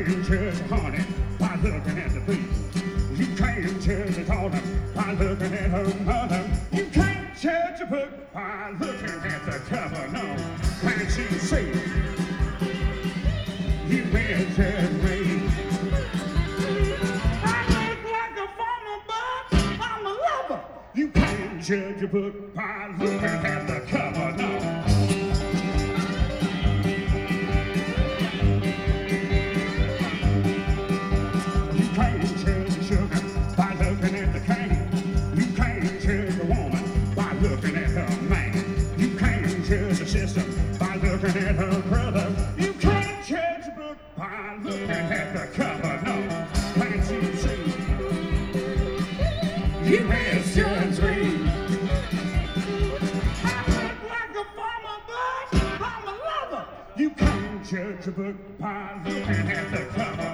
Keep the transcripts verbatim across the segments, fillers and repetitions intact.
can't judge honey by looking at the beat. You can't judge a daughter by looking at her mother. You can't judge a book by looking at the cover. No, can't you see? You can't judge me. I look like a farmer, but I'm a lover. You can't judge a book by looking at the cover. No. By looking at her brother, you can't judge a book by looking at the cover. No, can't you see? You misjudge me. I look like a farmer, but I'm a lover. You can't judge a book by looking at the cover.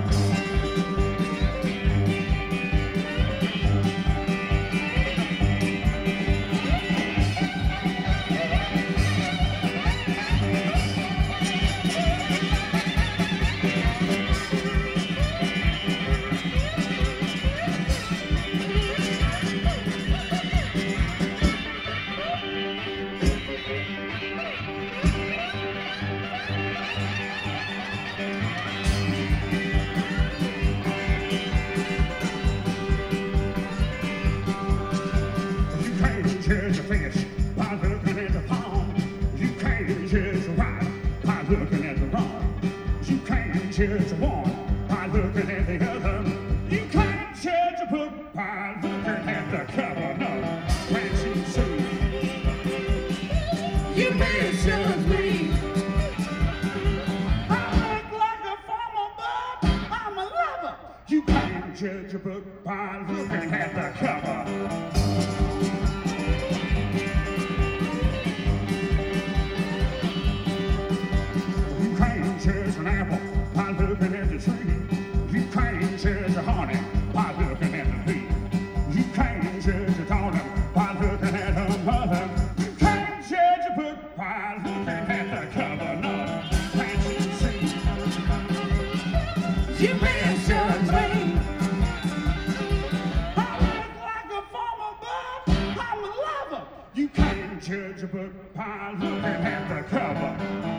Judge a fish by looking at the pond. You can't judge a right by looking at the wrong. You can't judge one by looking at the other. You can't judge a book by looking at the cover. No, can't you see? You misjudge me. I look like a farmer, but I'm a lover. You can't judge a book by looking at the cover. Judge an apple by looking at the tree. You can't judge a honey by looking at the bee. You can't judge a daughter by looking at her mother. You can't judge a book by looking at the cover. No, can't you see? You misjudge me. I look like a farmer, but I'm a lover. You can't judge a book by looking at the cover.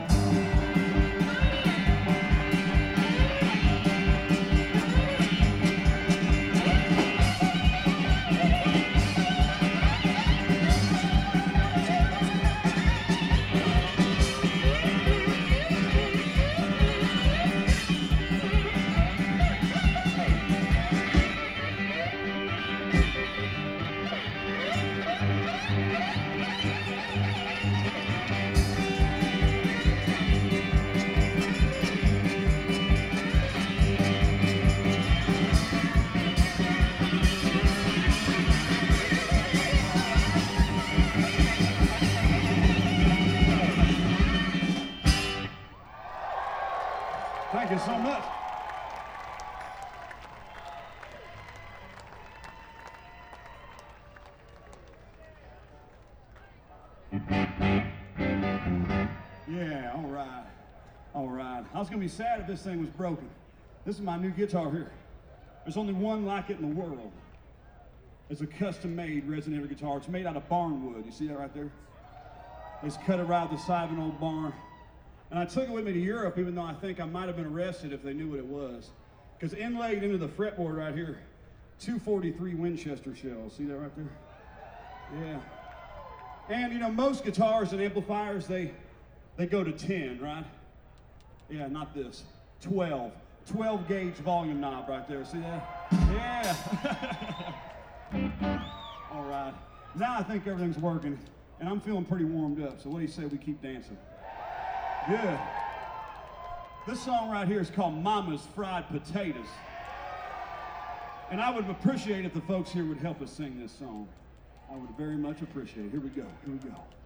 Thank you so much. Yeah, all right. All right. I was going to be sad if this thing was broken. This is my new guitar here. There's only one like it in the world. It's a custom-made Resident Evil guitar. It's made out of barn wood. You see that right there? It's cut it right at the side of an old barn. And I took it with me to Europe, even though I think I might have been arrested if they knew what it was. Because inlaid into the fretboard right here, two forty-three Winchester shells. See that right there? Yeah. And you know, most guitars and amplifiers, they they go to ten, right? Yeah, not this. twelve. twelve gauge volume knob right there. See that? Yeah. All right. Now I think everything's working, and I'm feeling pretty warmed up. So what do you say we keep dancing? Good. This song right here is called Mama's Fried Potatoes. And I would appreciate if the folks here would help us sing this song. I would very much appreciate it. Here we go. Here we go.